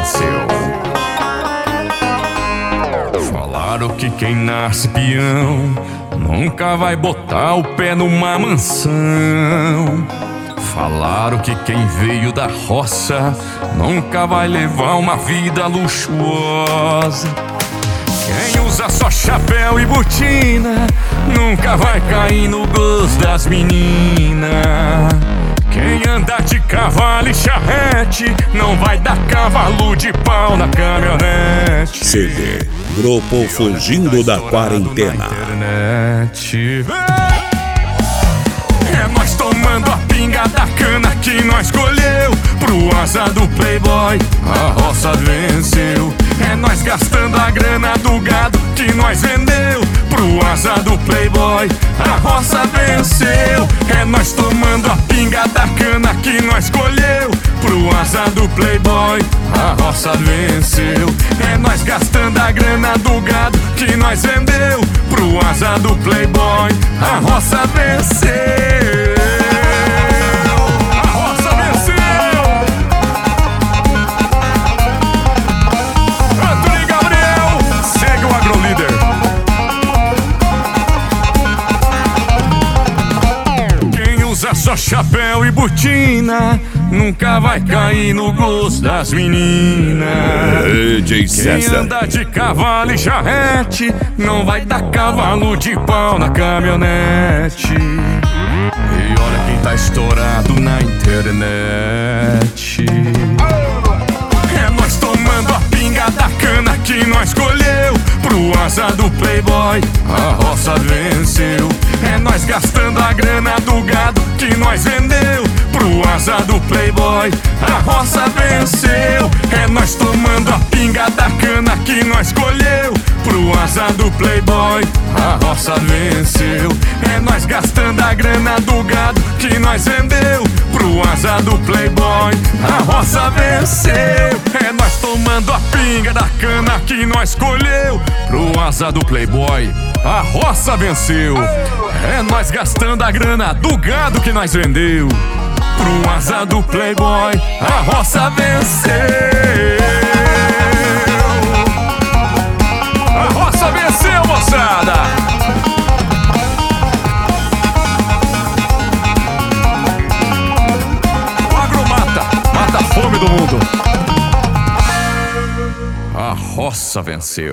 venceu. Falaram que quem nasce peão nunca vai botar o pé numa mansão. Falaram que quem veio da roça nunca vai levar uma vida luxuosa. Quem usa só chapéu e botina nunca vai cair no gosto das meninas. Quem anda de cavalo e charrete não vai dar cavalo de pau na caminhonete. CD Grupo Fugindo da Quarentena. É nós tomando a pinga da cana que nós colheu. Pro asa do playboy a roça venceu. É nós gastando a grana do gado que nós vendeu. Pro asa do playboy a roça venceu. É nós tomando a pinga da cana que nós colheu. Pro asa do playboy a roça venceu. É nós gastando a grana do gado que nós vendeu. Pro asa do playboy a roça venceu. A roça venceu. Antônio Gabriel, segue o AgroLíder. Quem usa só chapéu e botina nunca vai cair no gosto das meninas. Quem anda de cavalo e charrete não vai dar cavalo de pau na caminhonete. E olha quem tá estourado na internet. É nós tomando a pinga da cana que nós colheu. Pro asa do playboy a roça venceu. É nós gastando a grana do gado que nós vendeu. Pro asa do playboy a roça venceu. É nós tomando a pinga da cana que nós colheu. Pro asa do playboy a roça venceu. É nós gastando a grana do gado que nós vendeu. Pro asa do playboy a roça venceu. É nós tomando a pinga da cana que nós colheu. Pro asa do playboy a roça venceu. É nós gastando a grana do gado que nós vendeu. Pro asa do playboy a roça venceu. A roça venceu, moçada. O agro mata a fome do mundo. A roça venceu.